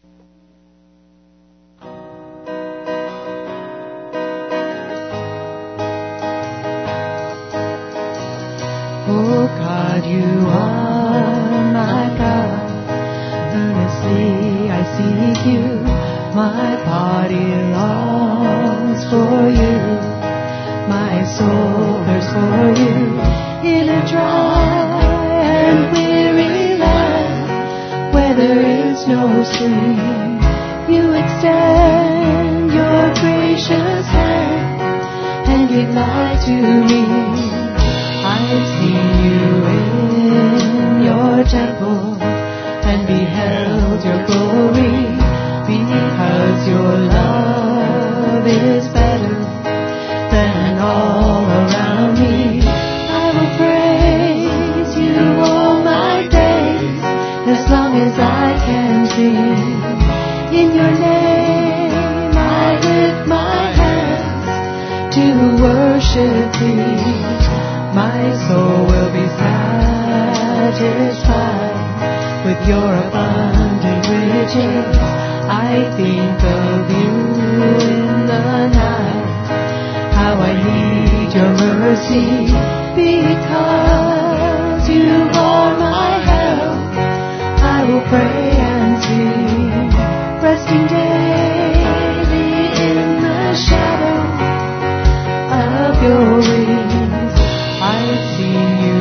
Oh God, you are my God. Earnestly I seek you. My body longs for you. My soul thirsts for you. In a dry and weary land where there is no stream, you extend your gracious hand and give light to me. I've seen you in your temple and beheld your glory, because your love is better than all around me. I will praise you all my days, as long as I can see. In your name I lift my hands to worship thee. My soul will be satisfied with your abundant riches. I think of you in the night, how I need your mercy, because you are my help. I will pray and sing, resting daily in the shadow of your wings. I've seen you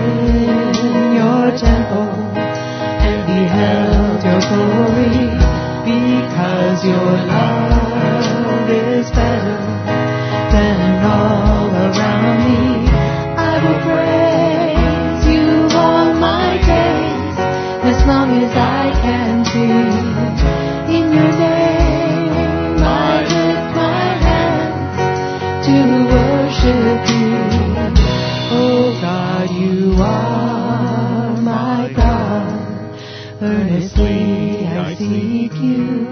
in your temple and beheld your glory, because your love is better than all around me. I will praise you all my days, as long as I can see. In your name I lift my hands to worship you. Oh God, you are my God. Earnestly I seek you.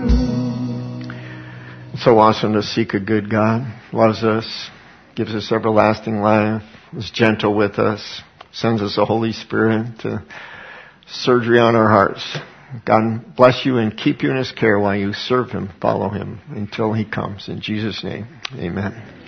It's so awesome to seek a good God. Loves us, gives us everlasting life, is gentle with us, sends us the Holy Spirit to surgery on our hearts. God bless you and keep you in His care while you serve Him, follow Him until He comes. In Jesus' name, amen.